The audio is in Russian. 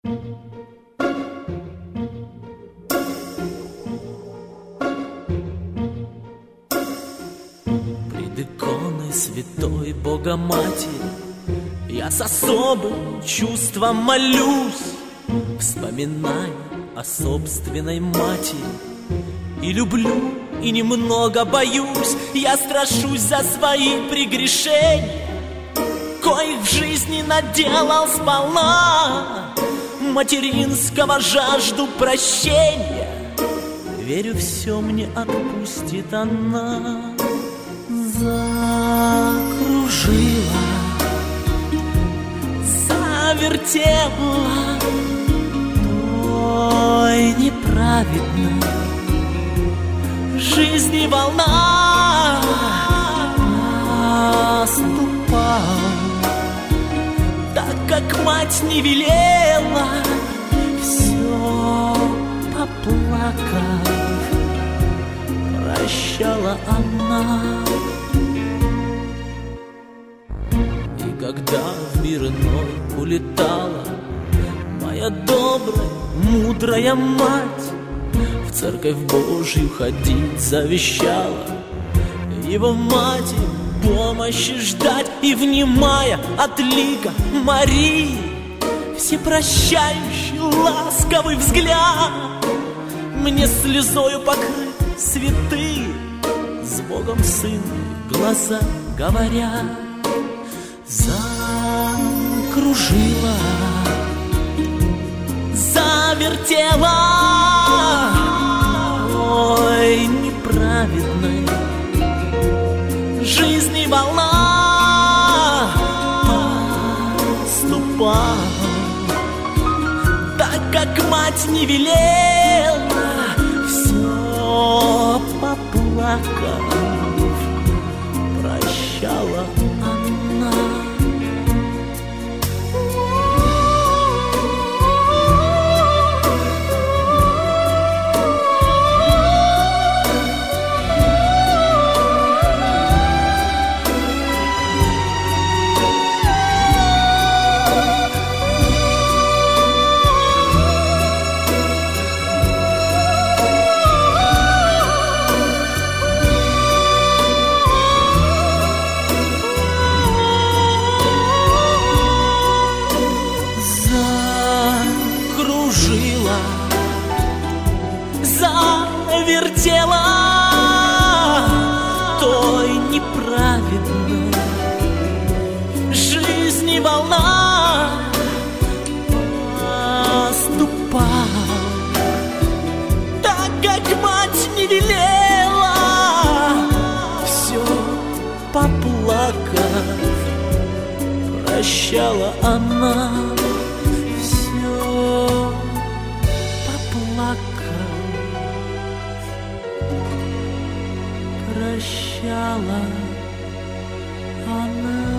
Пред иконой святой Богоматери я с особым чувством молюсь, вспоминая о собственной матери. И люблю, и немного боюсь, я страшусь за свои прегрешения, коих в жизни наделал сполна. Материнского жажду прощения, верю, все мне отпустит она. Закружила, завертела той неправедной жизни волна, наступала, так как мать не велела, все поплакав, прощала она. И когда в мир иной улетала моя добрая, мудрая мать, в церковь Божью ходить завещала, его матери помощи ждать. И, внимая от лика Марии, всепрощающий ласковый взгляд, мне слезою покрыт святые, с Богом Сыном глаза говорят. Закружила, завертела ой неправедной жизни волна, наступала, так как мать не велела, все поплакав, прощала она. Завертела той неправедной жизни волна, наступала, так как мать не велела, все поплакав, прощала она. Все поплакав, прощала она.